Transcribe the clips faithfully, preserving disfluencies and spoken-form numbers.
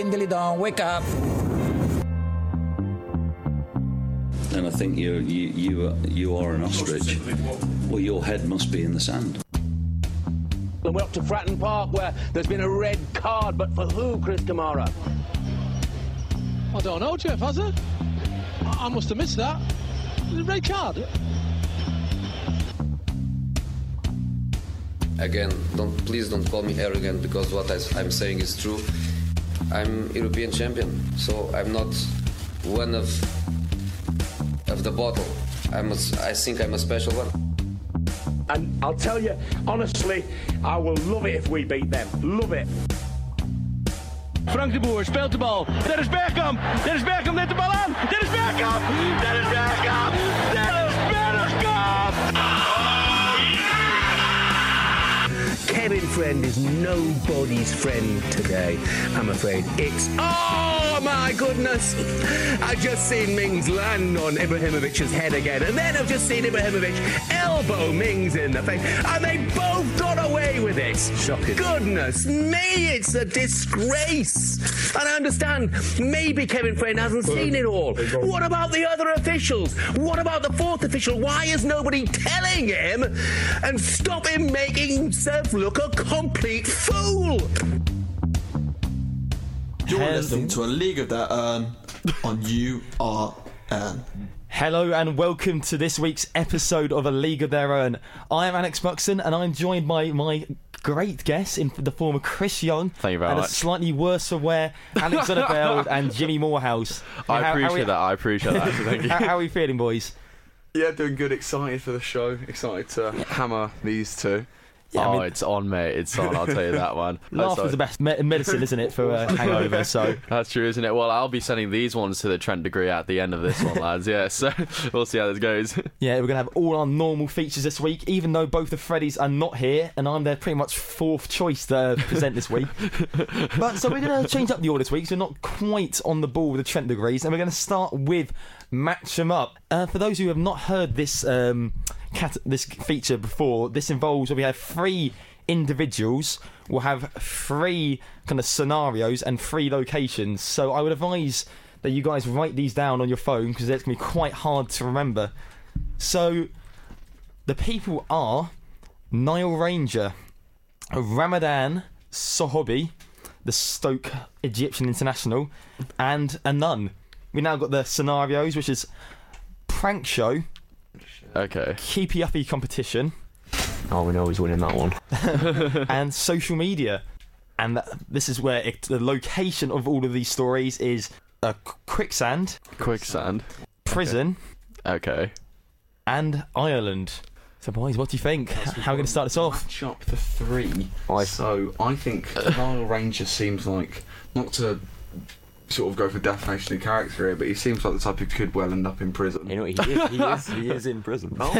Dilly Dilly Dong, wake up. And I think you you you are, you are an ostrich. Well, your head must be in the sand. And we're up to Fratton Park where there's been a red card, but for who, Chris Kamara? I don't know, Jeff, has it? I, I must have missed that. Is it a red card? Again, don't please don't call me arrogant because what I, I'm saying is true. I'm European champion, so I'm not one of of the bottle. I'm a, I think I'm a special one. And I'll tell you, honestly, I will love it if we beat them. Love it. Frank de Boer speelt de bal. Dennis Bergkamp. Dennis Bergkamp neemt de bal aan. Dennis Bergkamp. Dennis Bergkamp. Dennis Bergkamp. Kevin Friend is nobody's friend today, I'm afraid. It's... Oh, my goodness! I've just seen Mings land on Ibrahimovic's head again, and then I've just seen Ibrahimovic elbow Mings in the face, and they both got away with it. Shocking. Goodness me, it's a disgrace. And I understand, maybe Kevin Friend hasn't seen it all. What about the other officials? What about the fourth official? Why is nobody telling him and stop him making himself look a complete fool? You're listening to A League of Their Own on U R N. Hello and welcome to this week's episode of A League of Their Own. I am Alex Buxton and I'm joined by my great guests in the form of Chris Young. Thank you very and much. a slightly worse aware Alexander Bell and Jimmy Morehouse. I how, appreciate how we, that. I appreciate that. Thank you. How, how are we feeling, boys? Yeah, doing good. Excited for the show. Excited to hammer these two. Yeah, oh, I mean, it's on, mate. It's on. I'll tell you that one. Laughter's the best me- medicine, isn't it, for uh, hangover? So that's true, isn't it? Well, I'll be sending these ones to the Trent degree at the end of this one, lads. Yeah, so we'll see how this goes. Yeah, we're gonna have all our normal features this week, even though both the Freddies are not here, and I'm their pretty much fourth choice to present this week. But so we're gonna change up the order this week, so we're not quite on the ball with the Trent degrees, and we're gonna start with Match 'em Up. Uh, for those who have not heard this um, cat- this feature before, this involves where we have three individuals will have three kind of scenarios and three locations. So I would advise that you guys write these down on your phone because it's going to be quite hard to remember. So the people are Nile Ranger, Ramadan Sohobi, the Stoke Egyptian international, and a nun. We now got the scenarios, which is prank show, okay, keepy uppy competition. Oh, we know he's winning that one. And social media. And that, this is where it, the location of all of these stories is uh, quicksand. Quicksand. Prison. Okay. And Ireland. So, boys, what do you think? How are we going to start this off? Match up the three. I, so, I think Nile Ranger seems like, not to sort of go for defamation of character here, but he seems like the type who could well end up in prison. You know, he is, he is, he is in prison. Oh,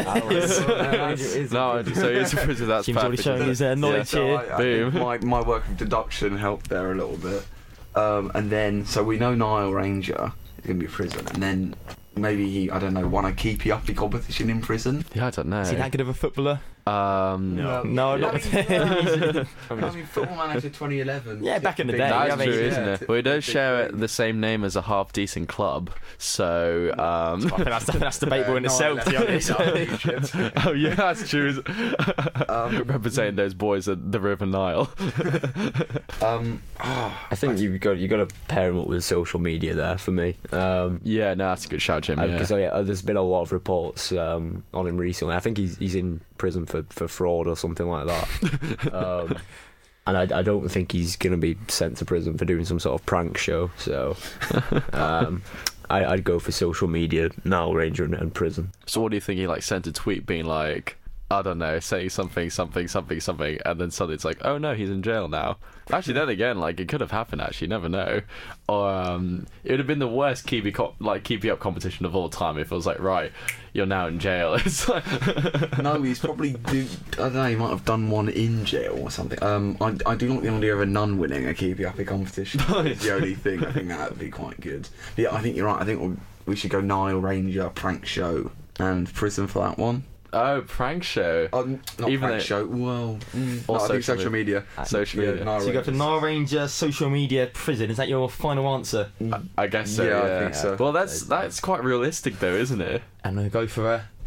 is no, so he's in prison. That's Jim's already showing his uh, knowledge yeah, here. So I, I Boom. think my, my work of deduction helped there a little bit. Um, and then, so we know Nile Ranger is going to be in prison, and then maybe he, I don't know, won a keepy uppy competition in prison. Yeah, I don't know. Is he that good of a footballer? Um, no, no, not I mean, Football Manager twenty eleven. Yeah, back in the day. That's I mean, true, yeah. isn't it? Well, he does share the same name as a half decent club, so um, I think that's, that's debatable uh, in itself, to be honest. Oh yeah, that's true. um, Representing those boys at the River Nile. um, oh, I think you've got you got to pair him up with social media there for me. Um, yeah, no, that's a good shout, Jim. Because yeah. yeah, there's been a lot of reports um, on him recently. I think he's he's in prison for, for fraud or something like that. um, and I, I don't think he's going to be sent to prison for doing some sort of prank show. So um, I, I'd go for social media, Nile Ranger, and, and prison. So what do you think? He like sent a tweet being like, I don't know, saying something, something, something, something, and then suddenly it's like, oh no, he's in jail now. Actually, then again, like it could have happened. Actually, you never know. Or um, it would have been the worst keepy co- like keepy up competition of all time if it was like, right, you're now in jail. It's like no, he's probably do. I don't know. He might have done one in jail or something. Um, I, I do like the idea of a nun winning a keepy uppy competition. It's the only thing. I think that would be quite good. But yeah, I think you're right. I think we'll, we should go Nile Ranger, prank show, and prison for that one. Oh, prank show. Um, not Even prank though- show. Well, mm, Or no, I think social social media. Social Yeah, media. Nile So you go for Rangers. Nile Ranger social media prison. Is that your final answer? I, I guess so. Yeah, I Yeah, think so. Well, that's that's quite realistic, though, isn't it? And we go for a.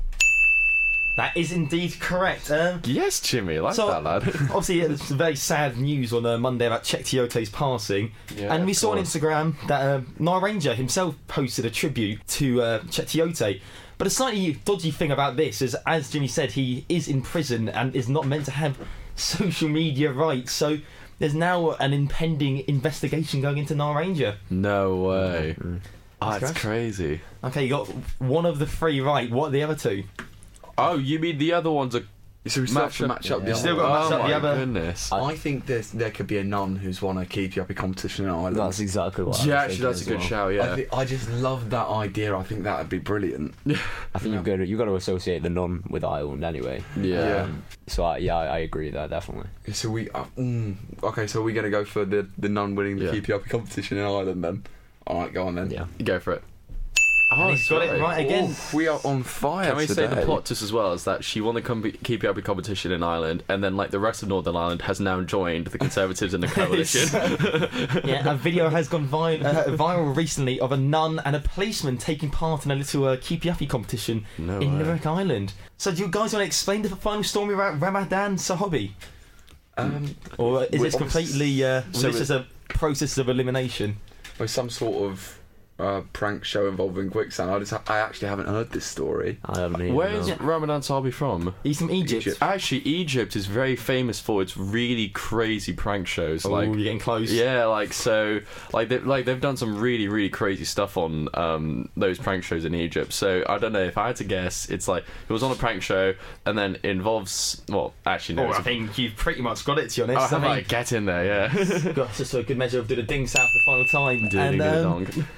That is indeed correct. Um, Yes, Jimmy, I like So- that, lad. obviously, it's very sad news on uh, Monday about Cheick Tiote's passing. Yeah, and we of saw on course. Instagram that uh, Nile Ranger himself posted a tribute to uh, Cheick Tiote. But a slightly dodgy thing about this is, as Jimmy said, he is in prison and is not meant to have social media rights. So there's now an impending investigation going into Nile Ranger. No way. Mm. Oh, That's that's crazy. Okay, you got one of the three right. What are the other two? Oh, you mean the other ones are So we still have to match up the You other still one. got to match oh up my the other. goodness. I think there's, there could be a nun who's won a keep you happy competition in Ireland. That's exactly what. I Yeah, was actually, thinking that's a as good well. shout. I, Yeah. thi- I just love that idea. I think that would be brilliant. I think you've got to, you've got to associate the nun with Ireland anyway. Yeah. Um, so I, yeah, I, I agree with that definitely. So we, uh, mm, okay, so we're gonna go for the the nun winning the Yeah. keep you happy competition in Ireland then. All right, go on then. Yeah. Go for it. Oh, And he's got it sorry. right again. Oof, we are on fire. Can we today. say the plot twist as well is that she won the com- keep you happy competition in Ireland, and then like the rest of Northern Ireland has now joined the Conservatives in the coalition. Yeah, a video has gone vi- uh, viral recently of a nun and a policeman taking part in a little uh, keep you happy competition No in way. Limerick Island. So do you guys want to explain the final story about Ramadan Sahabi? Um, Or is we this completely, uh, so this it- is a process of elimination? with some sort of uh, prank show involving quicksand. I just, ha- I actually haven't heard this story. I haven't even Where know. is Ramadan Sahabi from? He's from Egypt. Egypt. Actually, Egypt is very famous for its really crazy prank shows. Oh, like, you're getting close. yeah, like so, like they like they've done some really really crazy stuff on um those prank shows in Egypt. So I don't know if I had to guess, it's like it was on a prank show and then involves well, actually no. Oh, it's I a- think you've pretty much got it, to be Oh, honest. have I I mean, get in there? Yeah. got just a good measure of do the ding south the final time. Ding, and, ding, ding, um, dong.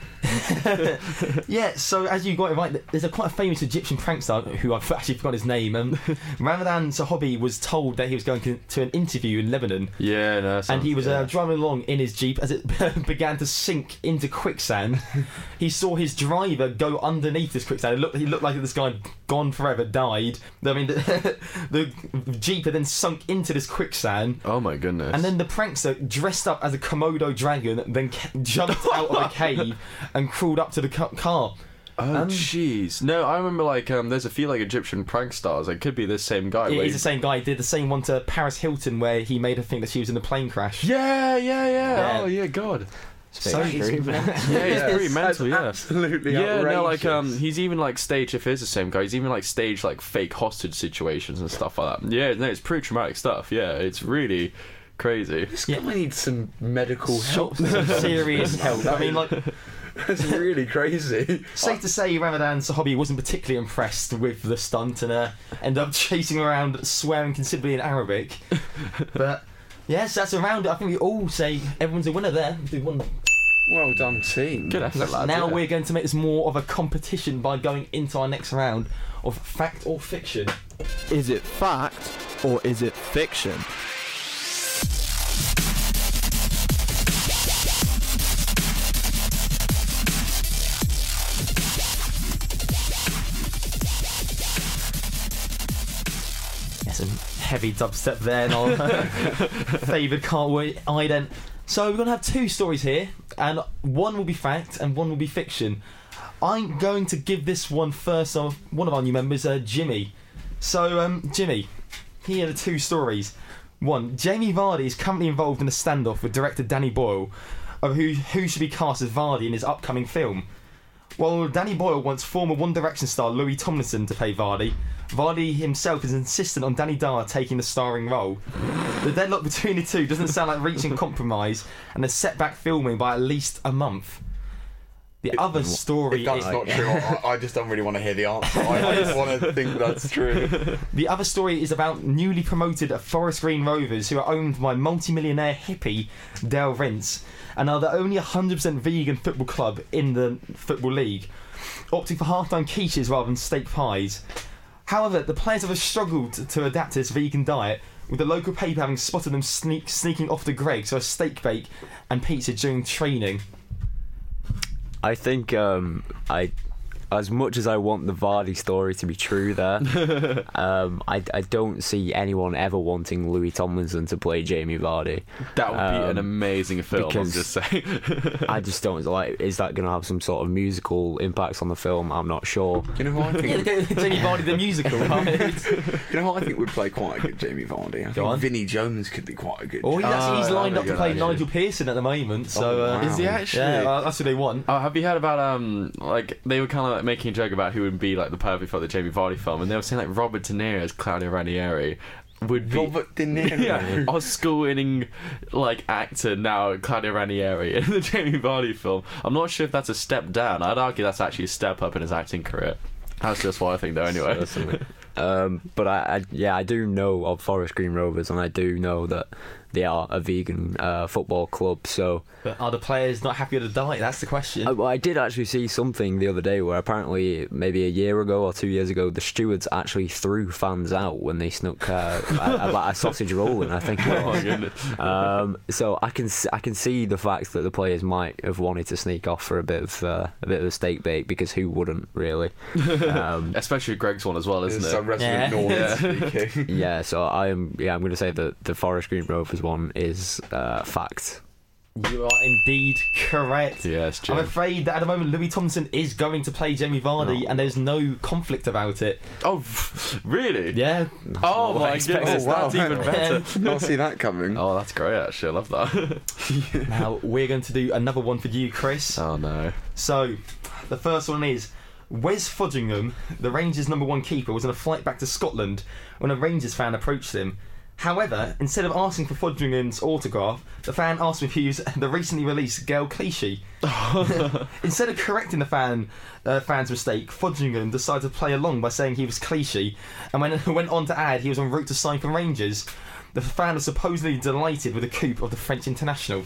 yeah, so as you got it right, there's a quite a famous Egyptian prankster who I've actually forgotten his name. Um, Ramadan Sahabi was told that he was going to, to an interview in Lebanon, Yeah, no. and he was yeah. uh, driving along in his Jeep as it began to sink into quicksand. He saw his driver go underneath this quicksand. It looked, he looked like this guy had gone forever, died. I mean, the, the Jeep had then sunk into this quicksand. Oh my goodness. And then the prankster, dressed up as a Komodo dragon, then ca- jumped out of a cave and crawled up to the ca- car. Oh Um, jeez. No, I remember like um, there's a few like Egyptian prank stars. It could be the same guy. It where is he- the same guy. He did the same one to Paris Hilton, where he made her think that she was in a plane crash. Yeah, yeah, yeah, Yeah. Oh yeah, God. So he's Yeah, he's pretty mental. Yeah. Absolutely Yeah, no, like um, outrageous. he's even like staged. If it's the same guy, he's even like staged like fake hostage situations and stuff like that. Yeah, no, it's pretty traumatic stuff. Yeah, it's really crazy. This guy needs some medical help. Some serious help. I mean, like, That's really crazy. safe to say, Ramadan Sahabi wasn't particularly impressed with the stunt and uh, ended up chasing around, swearing considerably in Arabic. But yes, that's a round. I think we all say everyone's a winner there. They won. Well done, team. Good effort, lads. Now yeah. we're going to make this more of a competition by going into our next round of fact or fiction. Is it fact or is it fiction? Yeah, some heavy dubstep there, and our favoured cartwheel ident. So we're going to have two stories here, and one will be fact and one will be fiction. I'm going to give this one first of one of our new members, uh, Jimmy. So, um, Jimmy, here are the two stories. One, Jamie Vardy is currently involved in a standoff with director Danny Boyle of who, who should be cast as Vardy in his upcoming film. While Danny Boyle wants former One Direction star Louis Tomlinson to play Vardy, Vardy himself is insistent on Danny Dyer taking the starring role. The deadlock between the two doesn't sound like reaching compromise, and has set back filming by at least a month. The other story If that's is, not true, I, I just don't really want to hear the answer. I, I just want to think that's true. the other story is about newly promoted Forest Green Rovers, who are owned by multi-millionaire hippie Dale Rents, and are the only one hundred percent vegan football club in the Football League, opting for half-done quiches rather than steak pies. However, the players have struggled to adapt to this vegan diet, with the local paper having spotted them sneak, sneaking off to Greggs for a steak bake and pizza during training. I think um, I as much as I want the Vardy story to be true there, um, I, I don't see anyone ever wanting Louis Tomlinson to play Jamie Vardy. That would be Um, an amazing film, I'm because just saying. I just don't like. Is that going to have some sort of musical impacts on the film? I'm not sure. You know who I think? Jamie Vardy the musical, right? You know who I think would play quite a good Jamie Vardy? I Go think on. Vinnie Jones could be quite a good. Oh, he's, actually, he's Oh, lined that'd up be to good, play actually. Nigel Pearson at the moment, so... Oh, uh, wow. Is he actually? Yeah, uh, that's who they want. Oh, have you heard about um like they were kind of like making a joke about who would be like the perfect for the Jamie Vardy film, and they were saying like Robert De Niro as Claudio Ranieri would be Robert De Niro. yeah, Oscar-winning like actor now Claudio Ranieri in the Jamie Vardy film. I'm not sure if that's a step down. I'd argue that's actually a step up in his acting career. That's just what I think, though. Anyway. Um, but I, I, yeah, I do know of Forest Green Rovers, and I do know that they are a vegan uh, football club. So, But are the players not happy with the diet? That's the question. I, well, I did actually see something the other day where apparently maybe a year ago or two years ago, the stewards actually threw fans out when they snuck uh, a, a, a sausage roll in. I think. It Oh my was. goodness. Um, so I can s- I can see the fact that the players might have wanted to sneak off for a bit of uh, a bit of a steak bake, because who wouldn't really? Um, Especially Greg's one as well, isn't It's it? a resident Yeah. Northern speaking. yeah, so I am yeah I'm going to say that the Forest Green Rovers one is uh, fact. You are indeed correct. Yes, Jim. I'm afraid that at the moment Louis Thompson is going to play Jamie Vardy, and there's no conflict about it. Oh, really? Yeah. Oh what I my expected. goodness, Oh, wow. that's even better. Not see that coming. Oh, that's great. Actually, I love that. Now we're going to do another one for you, Chris. Oh no. So, the first one is Wes Foderingham, the Rangers' number one keeper, was on a flight back to Scotland when a Rangers fan approached him. However, instead of asking for Foderingham's autograph, the fan asked him if he was the recently released Gail Clichy. Instead of correcting the fan uh, fan's mistake, Foderingham decided to play along by saying he was Clichy, and when went on to add he was en route to sign for Rangers. The fan was supposedly delighted with the coup of the French international.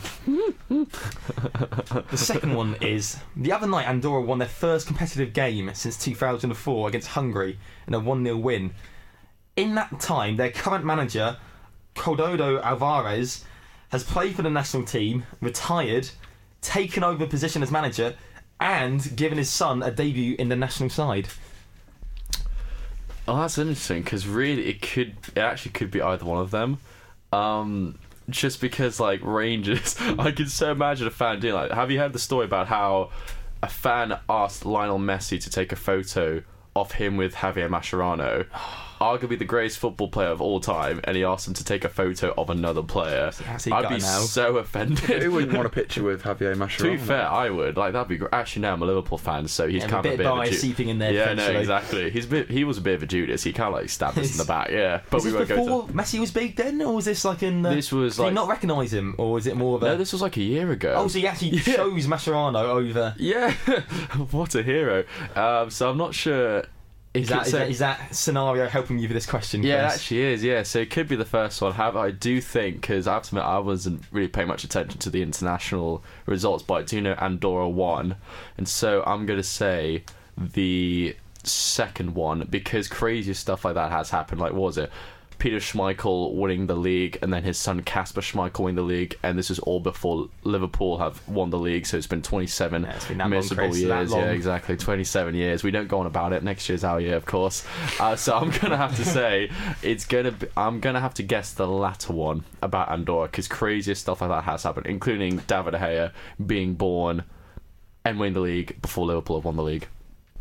The second one is, the other night Andorra won their first competitive game since two thousand four against Hungary in a one nil win. In that time, their current manager, Cododo Alvarez, has played for the national team, retired, taken over a position as manager, and given his son a debut in the national side. Oh, that's interesting, because really it could, it actually could be either one of them. Um, just because, like, Rangers, I can so imagine a fan doing like, have you heard the story about how a fan asked Lionel Messi to take a photo of him with Javier Mascherano, arguably the greatest football player of all time, and he asked him to take a photo of another player? How's he I'd got be now? so offended. Who wouldn't want a picture with Javier Mascherano? To be fair, I would. Like, that'd be great. Actually, now I'm a Liverpool fan, so he's Yeah, kind a of a bit bit of of a bias Ju- seeping in there, Yeah, no, potentially. exactly. He's a bit, he was a bit of a Judas. He kind of like stabbed us in the back, yeah. But Was we this won't go before to... Messi was big then, or was this like in... Uh, This was did like... you not recognise him, or was it more of a... No, this was like a year ago. Oh, so he actually chose Mascherano over... Yeah, what a hero. Um, so I'm not sure... It Is that, could is, say- that, is that scenario helping you for this question, Yeah, it Chris? actually is, yeah. So it could be the first one. However, I do think, because I have to admit, I wasn't really paying much attention to the international results, but I do know Andorra won. And so I'm going to say the second one, because crazy stuff like that has happened. Like, what was it? Peter Schmeichel winning the league, and then his son Kasper Schmeichel winning the league, and this is all before Liverpool have won the league. So it's been twenty-seven Yeah, it's been that long, miserable Chris, that years. long. Yeah, exactly, twenty-seven years. We don't go on about it. Next year's our year, of course. Uh, so I'm gonna have to say it's gonna. Be, I'm gonna have to guess the latter one about Andorra, because craziest stuff like that has happened, including David De Gea being born and winning the league before Liverpool have won the league.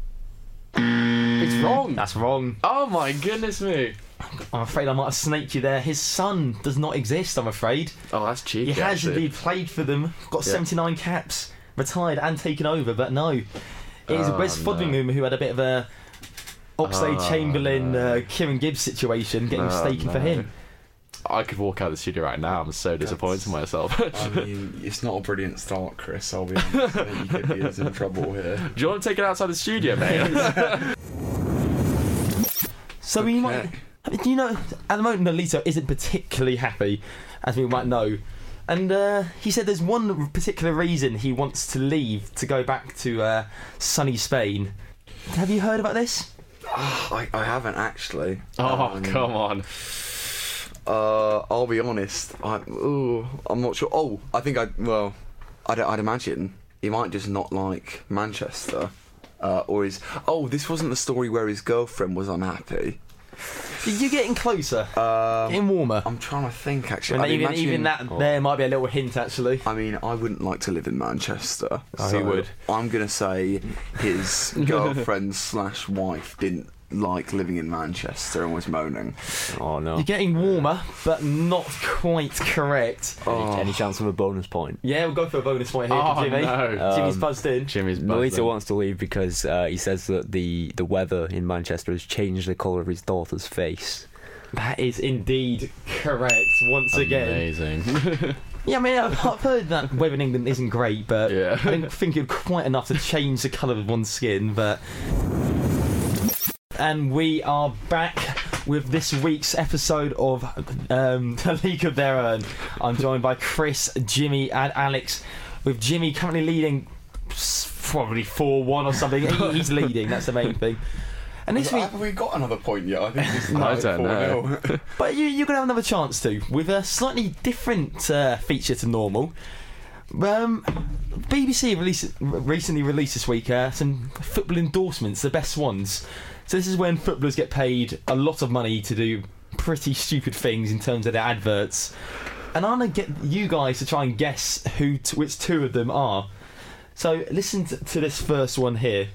It's wrong. That's wrong. Oh my goodness me. I'm afraid I might have snaked you there. His son does not exist, I'm afraid. Oh, that's cheeky. He has actually. indeed played for them, got Yeah. seventy-nine caps, retired and taken over, but no. It is Oh, Wes no. Foderingham who had a bit of a Oxlade Oh, Chamberlain, no. uh, Kieran Gibbs situation, getting Oh, mistaken for no. him. I could walk out of the studio right now. I'm so disappointed in myself. I mean, it's not a brilliant start, Chris. I'll be honest. I think you could be in some trouble here. Do you want to take it outside the studio, mate? So you might, do you know, at the moment Nolito isn't particularly happy, as we might know, and uh, he said there's one particular reason he wants to leave to go back to uh, sunny Spain. Have you heard about this? I, I haven't actually. Oh, Um, come on. Uh, I'll be honest. I, ooh, I'm not sure. Oh, I think I. Well, I'd, I'd imagine he might just not like Manchester. Uh, or his oh, this wasn't the story where his girlfriend was unhappy. You're getting closer, Um, getting warmer. I'm trying to think actually. And I'd even, imagine- even that there might be a little hint actually. I mean, I wouldn't like to live in Manchester. Oh, so you would. I'm gonna say his girlfriend slash wife didn't like living in Manchester and was moaning. Oh no. You're getting warmer, but not quite correct. Any, any chance of a bonus point? Yeah, we'll go for a bonus point here Oh, for Jimmy. no. Jimmy's Um, buzzed in. Jimmy's Melita buzzing. wants to leave because uh, he says that the, the weather in Manchester has changed the colour of his daughter's face. That is indeed correct once again. Amazing. Yeah, I mean, I've, I've heard that weather in England isn't great, but Yeah. I didn't think it's quite enough to change the colour of one's skin. But and we are back with this week's episode of um, The League of Their Own. I'm joined by Chris, Jimmy, and Alex. With Jimmy currently leading, s- probably four one or something. He, he's leading. That's the main thing. And this week, Have we got another point yet? I think this is I like don't four know. nil. but you, you're going to have another chance to, with a slightly different uh, feature to normal. Um, B B C released, recently released this week uh, some football endorsements, the best ones. So this is when footballers get paid a lot of money to do pretty stupid things in terms of their adverts. And I'm going to get you guys to try and guess who, t- which two of them are. So listen to, to this first one here.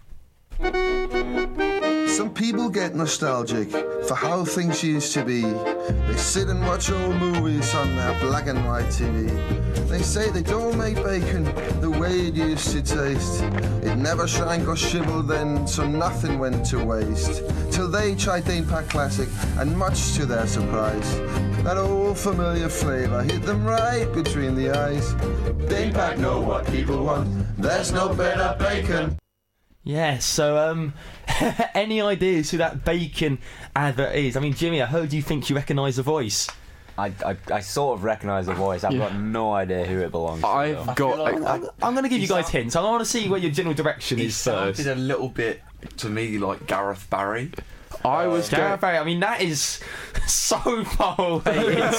Some people get nostalgic for how things used to be. They sit and watch old movies on their black and white T V. They say they don't make bacon the way it used to taste. It never shrank or shriveled then, so nothing went to waste. Till they tried Dane Pack Classic, and much to their surprise, that old familiar flavour hit them right between the eyes. Dane Pack know what people want, there's no better bacon. Yeah, so um, any ideas who that bacon advert is? I mean, Jimmy, I heard you think you recognise the voice. I, I, I sort of recognise the voice. I've Yeah. got no idea who it belongs to. I've though. got. like- I, I'm, I'm going to give you guys hints. I want to see where your general direction He is first. sounded a little bit to me like Gareth Barry. I was going. Gareth Barry, I mean, that is so far away. It's-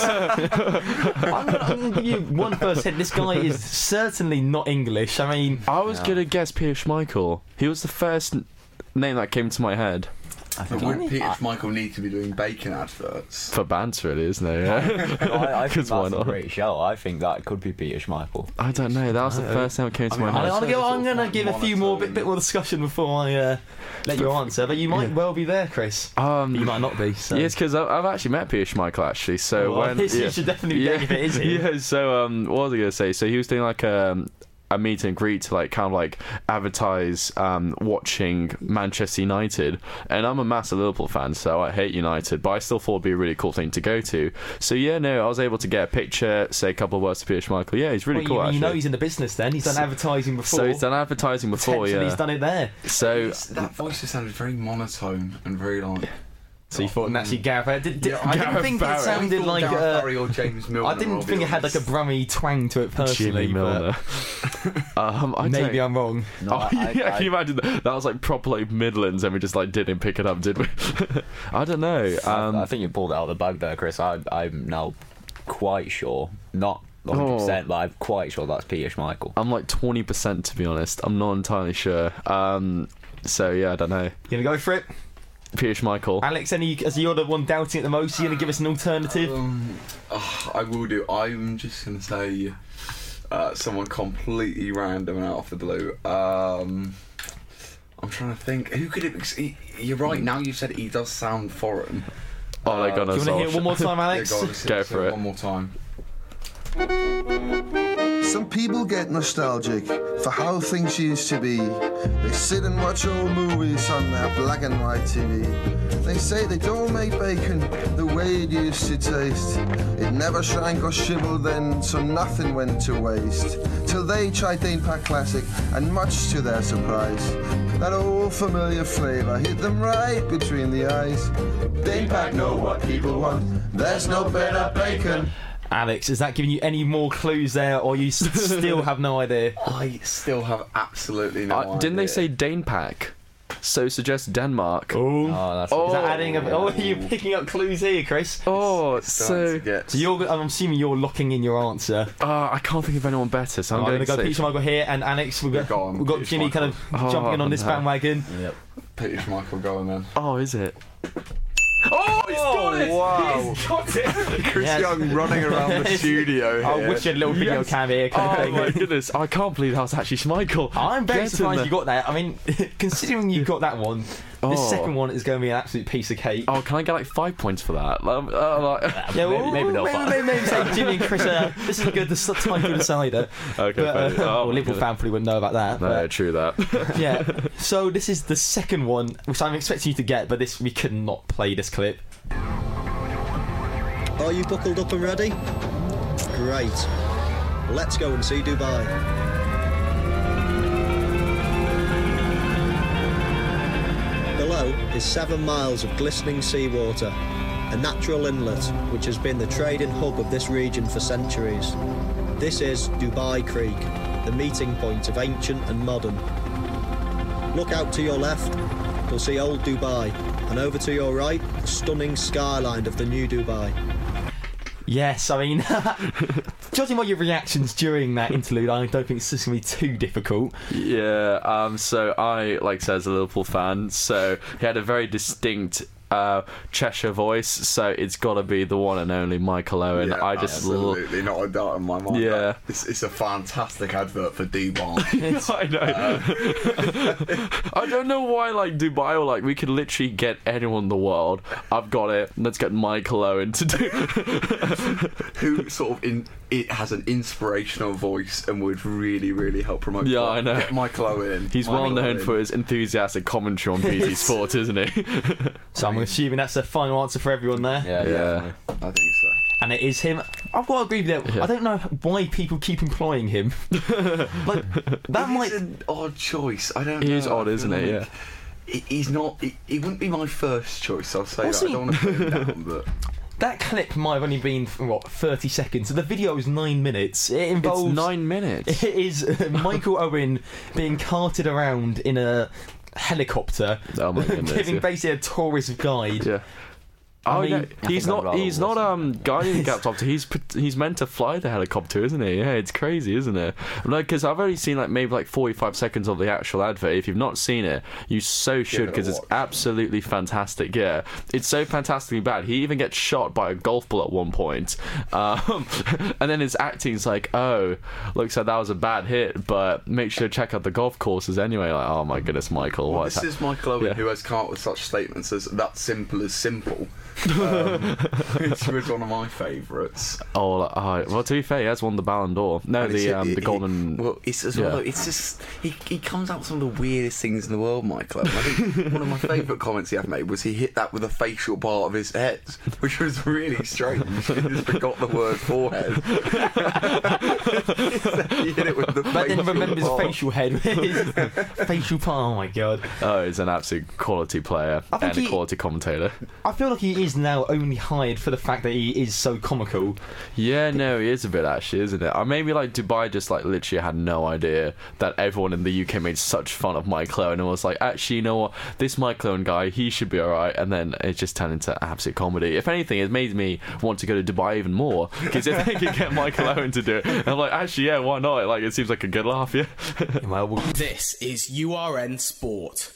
I'm going to give you one first hint. This guy is certainly not English. I mean, I was gonna guess Peter Schmeichel. He was the first n- name that came to my head. But would Peter Schmeichel need to be doing bacon adverts? For banter, really, isn't it? Yeah. I, I think 'Cause why that's a not? great show. I think that could be Peter Schmeichel. I don't know. That was the first name that came to I mean, my I'm, head. gonna go, I'm going to give a few more, bit, bit more discussion before I uh, let you answer. But you might well be there, Chris. Um, You might not be. So. Yes, because I've actually met Peter Schmeichel actually. So Well, when this- you yeah, should definitely be if it is him. yeah. So um, what was I gonna say? So he was doing like um, a meet and greet to like kind of like advertise um, watching Manchester United, and I'm a massive Liverpool fan, so I hate United, but I still thought it'd be a really cool thing to go to. So yeah, no, I was able to get a picture, say a couple of words to Peter Schmeichel. Yeah, he's really Well, cool. you, actually, you know he's in the business then. He's done So- advertising before. so he's done advertising before. Potentially Yeah, he's done it there. so It's- that voice just sounded very monotone and very like. So you thought naturally Gareth Barry. Did, did, Yeah, I didn't Gareth think Barry. it sounded I thought like. Gareth Uh, Barry or James Milner. I didn't I'll be think it had like a honest. Brummy twang to it personally. Jimmy Milner. um, I But maybe don't- I'm wrong. No, oh, I- yeah, I- can you imagine that? That was like proper like Midlands, and we just like didn't pick it up, did we? I don't know. Um, I, I think you pulled it out of the bag there, Chris. I, I'm now quite sure, not one hundred percent, Oh. but I'm quite sure that's Peter Schmeichel. I'm like twenty percent to be honest. I'm not entirely sure. Um, so yeah, I don't know. You gonna go for it, Peter Schmeichel. Alex? Any as you're the one doubting it the most, you gonna give us an alternative? Um, oh, I will do. I'm just gonna say uh, someone completely random and out of the blue. Um, I'm trying to think. Who could it be? He, you're right. Now you've said it, he does sound foreign. Oh, they got Do you us want to hear it off. one more time, Alex? Yeah, go, on, let's Go say for it. One more time. Some people get nostalgic for how things used to be. They sit and watch old movies on their black and white T V. They say they don't make bacon the way it used to taste. It never shrank or shriveled then, so nothing went to waste. Till they tried Dane Pack Classic, and much to their surprise, that old familiar flavour hit them right between the eyes. Dane Pack know what people want, there's no better bacon. Alex, is that giving you any more clues there, or you s- still have no idea? I still have absolutely no Uh, idea. didn't they say Dane Pack? So suggest Denmark. Oh, Oh, that's is that adding? A, oh, you're picking up clues here, Chris. Oh, so So you're, I'm assuming you're locking in your answer. uh, I can't think of anyone better. So I'm I'm going going to go say- Peter Schmeichel here, and Alex, we've got, Go on, we've got Peter Jimmy kind of Schmeichel. jumping in Oh, on this no. bandwagon. Yep. Peter Schmeichel going then. Oh, is it? Oh, he's got it! wow. He's got it! Chris Yes. Young running around the studio I here. wish you had a little video Yes. cam here. Kind Oh of thing. my goodness! I can't believe that was actually Schmeichel. I'm very Get in surprised there. you got that. I mean, considering you got that one, Oh. this second one is going to be an absolute piece of cake. Oh, can I get like five points for that? Um, uh, like... Yeah, well, maybe not maybe, five. maybe, maybe say Jimmy and Chris. Uh, this is a good this is time to decider. Okay, But, uh, fair. Oh, well, my Liverpool goodness. fan probably wouldn't know about that. No, but- true that. yeah. So this is the second one, which I'm expecting you to get, but this we could not play this clip. Are you buckled up and ready? Great. Let's go and see Dubai. Below is seven miles of glistening seawater, a natural inlet which has been the trading hub of this region for centuries. This is Dubai Creek, the meeting point of ancient and modern. Look out to your left, you'll see old Dubai, and over to your right, the stunning skyline of the new Dubai. Yes, I mean, judging by your reactions during that interlude, I don't think it's just going to be too difficult. Yeah, um, so I, like I said, as a Liverpool fan, so he had a very distinct uh, Cheshire voice, so it's got to be the one and only Michael Owen. Yeah, I just absolutely not a doubt in my mind. Yeah. It's, it's a fantastic advert for Dubai. I know. I don't know why, like, Dubai, or like, we could literally get anyone in the world. I've got it. Let's get Michael Owen to do. Who sort of in it has an inspirational voice and would really, really help promote. Yeah, sport. I know. Get Michael Owen. He's Michael well known Owen. for his enthusiastic commentary on B T Sport, isn't he? So I'm assuming that's the final answer for everyone there. Yeah, Yeah. I think so. And it is him. I've got to agree with that. Yeah. I don't know why people keep employing him. Like, that It might. is an odd choice. I don't. He know. is odd, I feel isn't it? like he- He's not. He, he wouldn't be my first choice. I'll say Also, that. I don't want to put him down, but That clip might have only been, what, thirty seconds. The video is nine minutes. It involves. It's nine minutes. It is uh, Michael Owen being carted around in a helicopter, Oh my goodness, giving yeah. basically a tourist guide. Yeah. I Oh, mean- no, I he's think I'd not. rather He's not listen. um guiding the helicopter. He's put- he's meant to fly the helicopter, isn't he? Yeah, it's crazy, isn't it? Like, because I've only seen like maybe like forty-five seconds of the actual advert. If you've not seen it, you so should, it a because it's watch. absolutely fantastic. Yeah, it's so fantastically bad. He even gets shot by a golf ball at one point, um, and then his acting's like, oh, looks like that was a bad hit, but make sure to check out the golf courses anyway. Like, oh my goodness, Michael, well, what this is is Michael Owen Yeah. who has come up with such statements as "that simple is simple," um, which was one of my favourites. Oh, like, oh, well, to be fair, he has won the Ballon d'Or. No, And the it's- um, it- the it- golden. Well, it's as yeah. well. It's just he, he comes out with some of the weirdest things in the world, Michael. Owen. I think one of my favourite comments he had made was he hit that with a facial part of his head, which was really strange. He just forgot the word forehead. He hit it with the But then facial remember his part. facial head. His facial part. Oh my god. Oh, he's an absolute quality player I think and a he- quality commentator. I feel like he is now only hired for the fact that he is so comical. Yeah, no, he is a bit actually, isn't it? Or maybe like Dubai just like literally had no idea that everyone in the U K made such fun of Michael Owen and was like, actually, you know what? This Michael Owen guy, he should be alright. And then it just turned into absolute comedy. If anything, it made me want to go to Dubai even more because if they could get Michael Owen to do it, I'm like, actually, yeah, why not? Like, it seems like a good laugh, yeah. Well, we'll This is U R N Sport.